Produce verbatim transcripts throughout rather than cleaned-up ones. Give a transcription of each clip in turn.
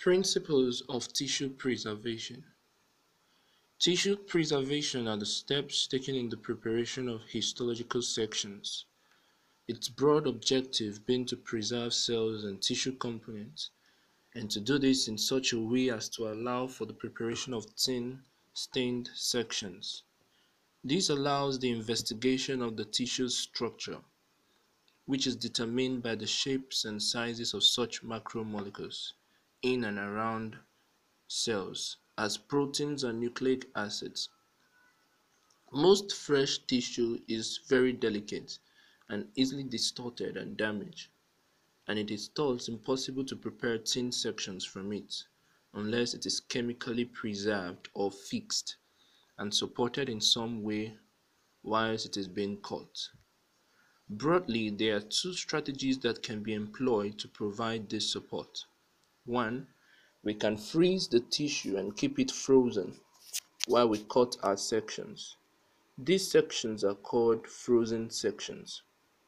Principles of tissue preservation. Tissue preservation are the steps taken in the preparation of histological sections, its broad objective being to preserve cells and tissue components, and to do this in such a way as to allow for the preparation of thin, stained sections. This allows the investigation of the tissue's structure, which is determined by the shapes and sizes of such macromolecules in and around cells, as proteins and nucleic acids. Most fresh tissue is very delicate and easily distorted and damaged, and it is thus impossible to prepare thin sections from it unless it is chemically preserved or fixed and supported in some way whilst it is being cut. Broadly, there are two strategies that can be employed to provide this support. One, we can freeze the tissue and keep it frozen while we cut our sections. These sections are called frozen sections.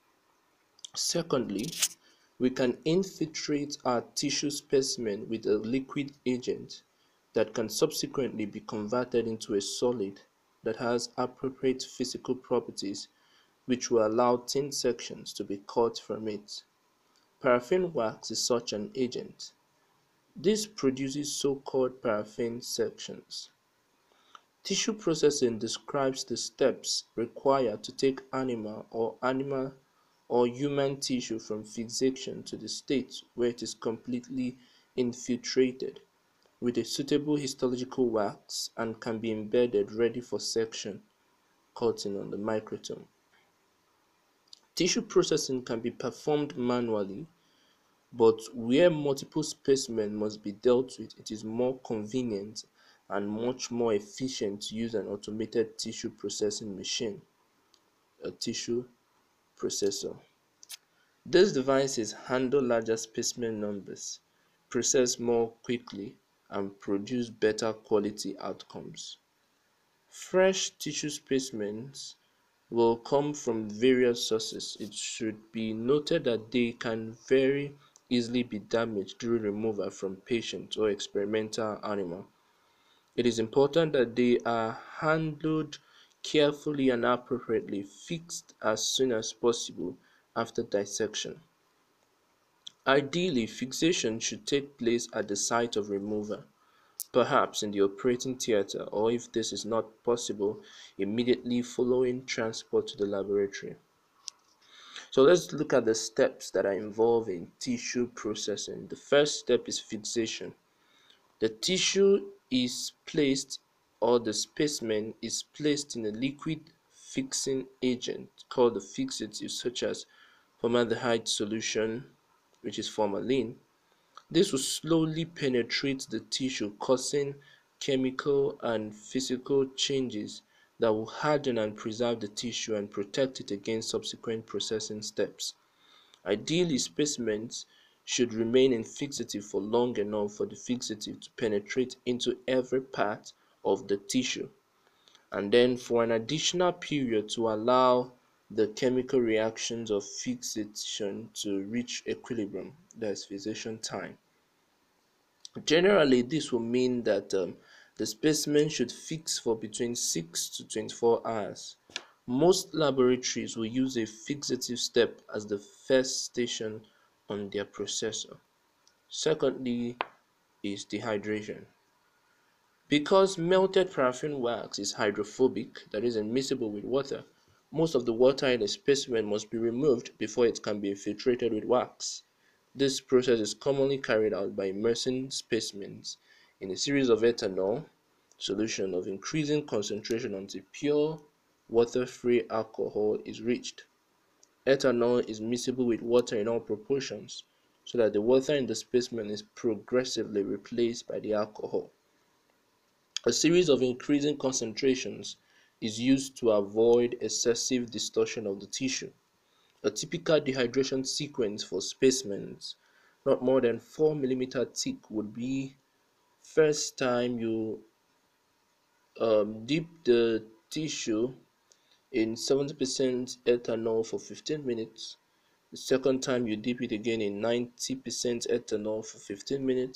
Secondly, we can infiltrate our tissue specimen with a liquid agent that can subsequently be converted into a solid that has appropriate physical properties which will allow thin sections to be cut from it. Paraffin wax is such an agent. This produces so-called paraffin sections. Tissue processing describes the steps required to take animal or animal or human tissue from fixation to the state where it is completely infiltrated with a suitable histological wax and can be embedded ready for section cutting on the microtome. Tissue processing can be performed manually, but where multiple specimens must be dealt with, it is more convenient and much more efficient to use an automated tissue processing machine, a tissue processor. These devices handle larger specimen numbers, process more quickly, and produce better quality outcomes. Fresh tissue specimens will come from various sources. It should be noted that they can very easily be damaged during removal from patient or experimental animal. It is important that they are handled carefully and appropriately fixed as soon as possible after dissection. Ideally, fixation should take place at the site of removal, perhaps in the operating theatre, or if this is not possible, immediately following transport to the laboratory. So let's look at the steps that are involved in tissue processing. The first step is fixation. The tissue is placed, or the specimen is placed in a liquid fixing agent called the fixative, such as formaldehyde solution, which is formalin. This will slowly penetrate the tissue, causing chemical and physical changes that will harden and preserve the tissue and protect it against subsequent processing steps. Ideally, specimens should remain in fixative for long enough for the fixative to penetrate into every part of the tissue, and then for an additional period to allow the chemical reactions of fixation to reach equilibrium, that is fixation time. Generally, this will mean that um, the specimen should fix for between six to twenty-four hours. Most laboratories will use a fixative step as the first station on their processor. Secondly is dehydration. Because melted paraffin wax is hydrophobic, that is immiscible with water, most of the water in a specimen must be removed before it can be infiltrated with wax. This process is commonly carried out by immersing specimens in a series of ethanol solution of increasing concentration until pure water-free alcohol is reached. Ethanol is miscible with water in all proportions, so that the water in the specimen is progressively replaced by the alcohol. A series of increasing concentrations is used to avoid excessive distortion of the tissue. A typical dehydration sequence for specimens not more than four millimeters thick would be: first time you um, dip the tissue in seventy percent ethanol for fifteen minutes. The second time you dip it again in ninety percent ethanol for fifteen minutes.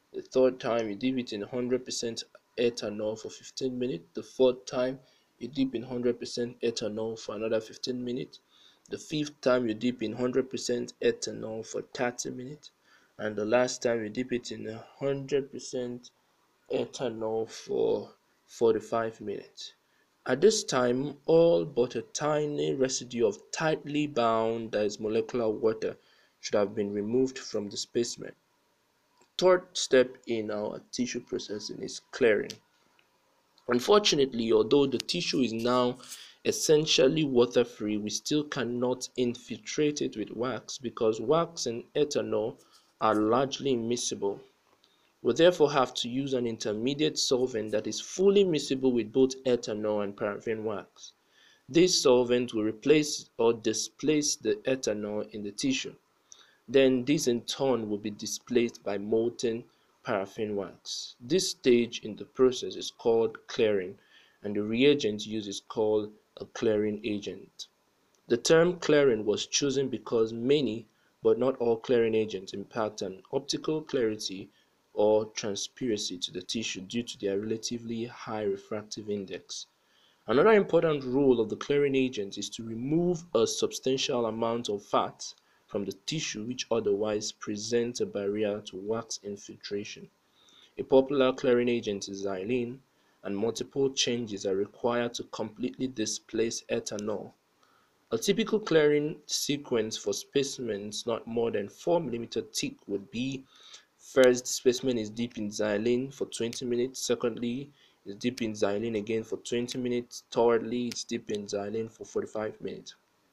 The third time, you dip it in one hundred percent ethanol for fifteen minutes. The fourth time, you dip in one hundred percent ethanol for another fifteen minutes. The fifth time, you dip in one hundred percent ethanol for thirty minutes. And the last time, you dip it in one hundred percent ethanol for forty-five minutes. At this time, all but a tiny residue of tightly bound that is molecular water should have been removed from the specimen. Third step in our tissue processing is clearing. Unfortunately, although the tissue is now essentially water-free, we still cannot infiltrate it with wax because wax and ethanol are largely immiscible. We therefore have to use an intermediate solvent that is fully miscible with both ethanol and paraffin wax. This solvent will replace or displace the ethanol in the tissue. Then this in turn will be displaced by molten paraffin wax. This stage in the process is called clearing, and the reagent used is called a clearing agent. The term clearing was chosen because many, but not all clearing agents impart an optical clarity or transparency to the tissue due to their relatively high refractive index. Another important role of the clearing agent is to remove a substantial amount of fat from the tissue which otherwise presents a barrier to wax infiltration. A popular clearing agent is xylene, and multiple changes are required to completely displace ethanol. A typical clearing sequence for specimens not more than four millimeters thick would be: first, specimen is dipped in xylene for twenty minutes. Secondly, is dipped in xylene again for twenty minutes. Thirdly, it's dipped in xylene for forty-five minutes.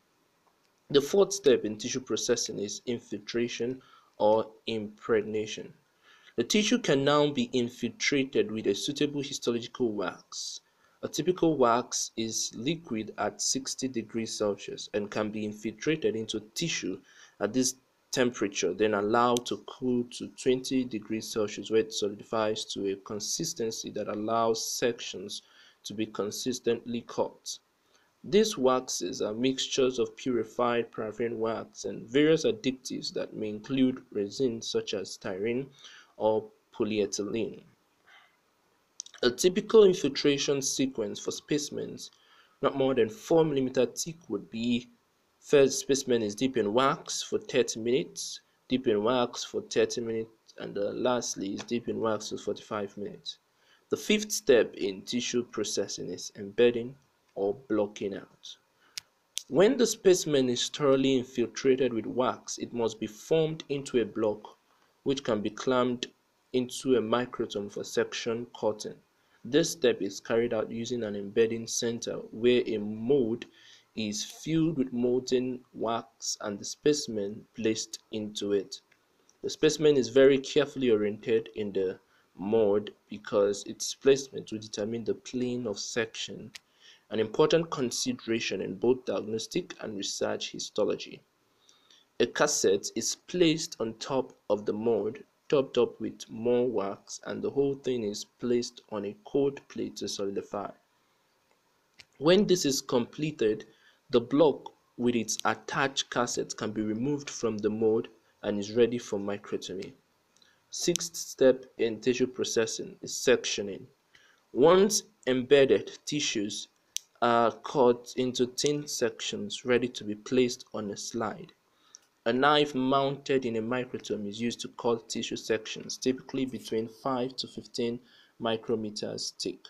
The fourth step in tissue processing is infiltration or impregnation. The tissue can now be infiltrated with a suitable histological wax. A typical wax is liquid at sixty degrees Celsius and can be infiltrated into tissue at this temperature, then allowed to cool to twenty degrees Celsius, where it solidifies to a consistency that allows sections to be consistently cut. These waxes are mixtures of purified paraffin wax and various additives that may include resins such as styrene or polyethylene. A typical infiltration sequence for specimens not more than four millimeters thick would be: first, specimen is dipped in wax for thirty minutes, dipped in wax for thirty minutes, and uh, lastly is dipped in wax for forty-five minutes. The fifth step in tissue processing is embedding or blocking out. When the specimen is thoroughly infiltrated with wax, it must be formed into a block which can be clamped into a microtome for section cutting. This step is carried out using an embedding center where a mold is filled with molten wax and the specimen placed into it. The specimen is very carefully oriented in the mold because its placement will determine the plane of section, an important consideration in both diagnostic and research histology. A cassette is placed on top of the mold, topped up with more wax, and the whole thing is placed on a cold plate to solidify. When this is completed, the block with its attached cassette can be removed from the mold and is ready for microtomy. Sixth step in tissue processing is sectioning. Once embedded, tissues are cut into thin sections ready to be placed on a slide. A knife mounted in a microtome is used to cut tissue sections, typically between five to fifteen micrometers thick.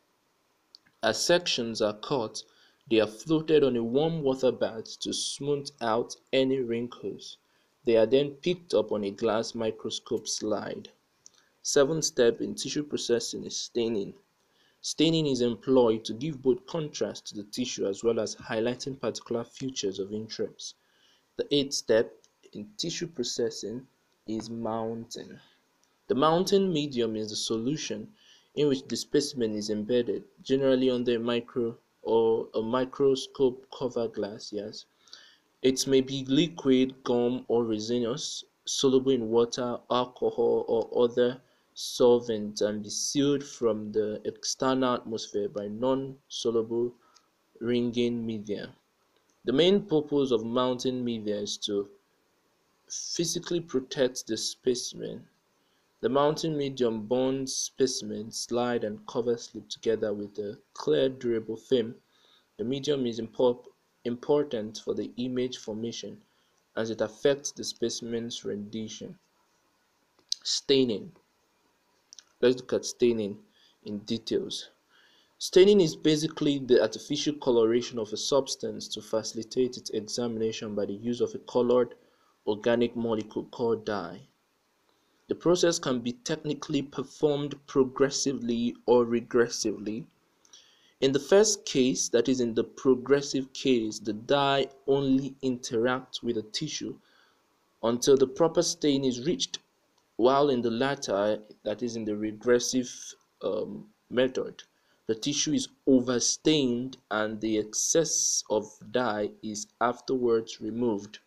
As sections are cut, they are floated on a warm water bath to smooth out any wrinkles. They are then picked up on a glass microscope slide. Seventh step in tissue processing is staining. Staining is employed to give both contrast to the tissue as well as highlighting particular features of interest. The eighth step in tissue processing is mounting. The mounting medium is the solution in which the specimen is embedded, generally under a micro or a microscope cover glass. Yes, it may be liquid, gum, or resinous, soluble in water, alcohol, or other solvents, and be sealed from the external atmosphere by non-soluble ringing media. The main purpose of mounting media is to physically protect the specimen The mounting medium bonds specimen, slide, and cover slip together with a clear, durable film. The medium is impor- important for the image formation as it affects the specimen's rendition. Staining. Let's look at staining in details. Staining is basically the artificial coloration of a substance to facilitate its examination by the use of a colored organic molecule called dye. The process can be technically performed progressively or regressively. In the first case, that is in the progressive case, the dye only interacts with the tissue until the proper stain is reached, while in the latter, that is in the regressive um, method, the tissue is overstained and the excess of dye is afterwards removed.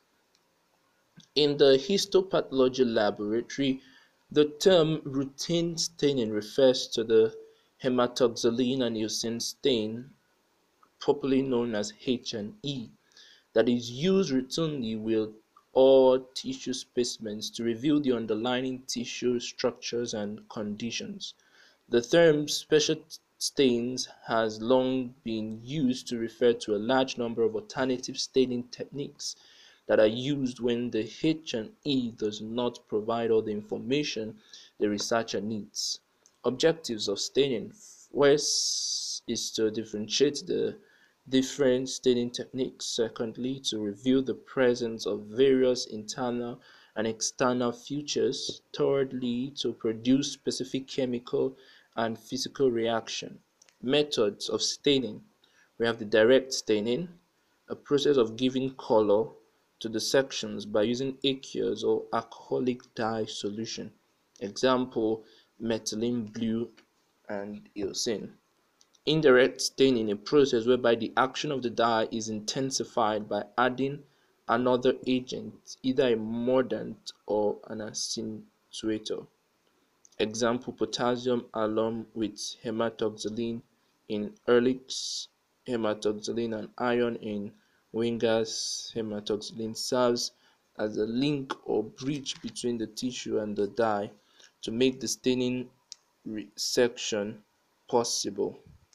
In the histopathology laboratory, the term routine staining refers to the hematoxylin and eosin stain, popularly known as H and E, that is used routinely with all tissue specimens to reveal the underlying tissue structures and conditions. The term special stains has long been used to refer to a large number of alternative staining techniques that are used when the H and E does not provide all the information the researcher needs. Objectives of staining. First is to differentiate the different staining techniques. Secondly, to reveal the presence of various internal and external features. Thirdly, to produce specific chemical and physical reaction. Methods of staining. We have the direct staining, a process of giving color to the sections by using aqueous or alcoholic dye solution. Example, methylene blue and eosin. Indirect staining, a process whereby the action of the dye is intensified by adding another agent, either a mordant or an accentuator. Example, potassium alum with hematoxylin in Ehrlich's hematoxylin and iron in Wenger's hematoxylin serves as a link or bridge between the tissue and the dye to make the staining section possible.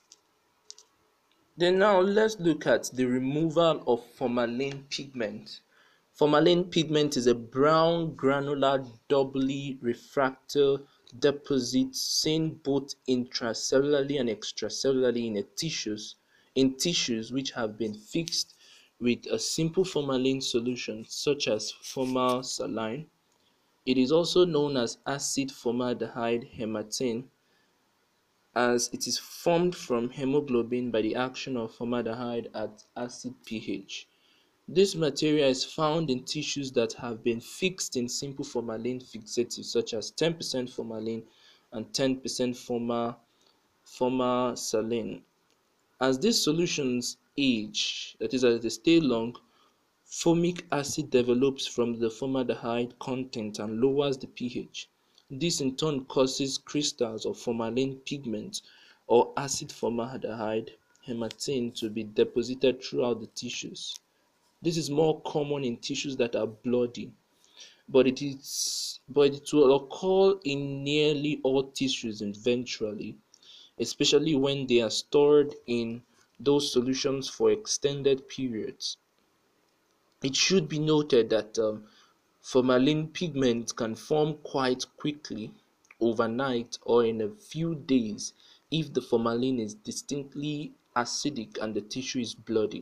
Then now let's look at the removal of formalin pigment. Formalin pigment is a brown granular doubly refractory deposit seen both intracellularly and extracellularly in a tissues in tissues which have been fixed with a simple formalin solution such as formal saline. It is also known as acid formaldehyde hematine, as it is formed from hemoglobin by the action of formaldehyde at acid pH. This material is found in tissues that have been fixed in simple formalin fixatives such as ten percent formalin and ten percent formal, formal saline. As these solutions age, that is, as they stay long, formic acid develops from the formaldehyde content and lowers the pH. This in turn causes crystals of formalin pigment or acid formaldehyde hematine to be deposited throughout the tissues. This is more common in tissues that are bloody, but it is but it will occur in nearly all tissues eventually, especially when they are stored in those solutions for extended periods. It should be noted that um, formalin pigment can form quite quickly, overnight, or in a few days if the formalin is distinctly acidic and the tissue is bloody.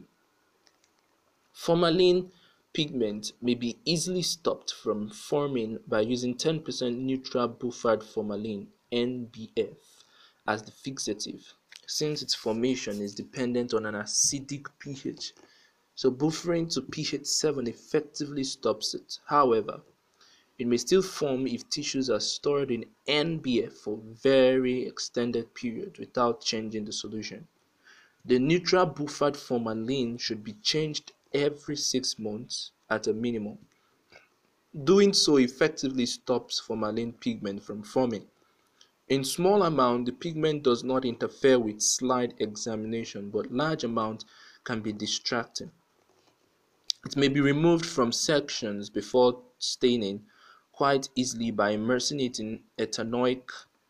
Formalin pigment may be easily stopped from forming by using ten percent neutral buffered formalin (N B F) as the fixative, since its formation is dependent on an acidic pH. So buffering to pH seven effectively stops it. However, it may still form if tissues are stored in N B F for very extended period without changing the solution. The neutral buffered formalin should be changed every six months at a minimum. Doing so effectively stops formalin pigment from forming. In small amount, the pigment does not interfere with slide examination, but large amount can be distracting. It may be removed from sections before staining quite easily by immersing it in ethanoic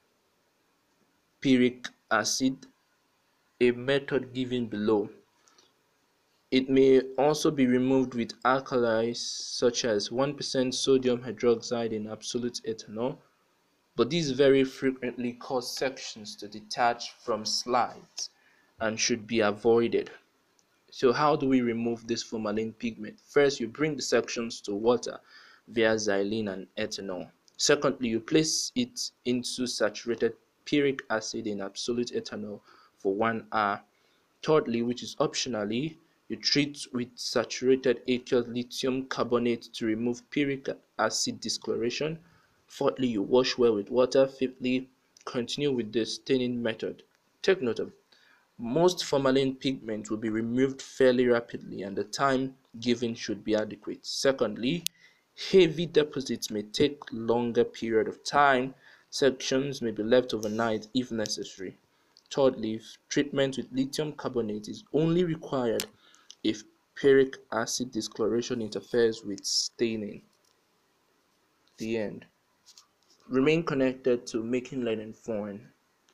pyric acid, a method given below. It may also be removed with alkalis such as one percent sodium hydroxide in absolute ethanol, but these very frequently cause sections to detach from slides and should be avoided. So how do we remove this formalin pigment? First, you bring the sections to water via xylene and ethanol. Secondly, you place it into saturated pyric acid in absolute ethanol for one hour. Thirdly, which is optionally, you treat with saturated aqueous lithium carbonate to remove pyric acid discoloration. Fourthly, you wash well with water. Fifthly, continue with the staining method. Take note of most formalin pigment will be removed fairly rapidly and the time given should be adequate. Secondly, heavy deposits may take longer period of time. Sections may be left overnight if necessary. Thirdly, treatment with lithium carbonate is only required if pyric acid discoloration interferes with staining. The end. Remain connected to Making Learning Fun.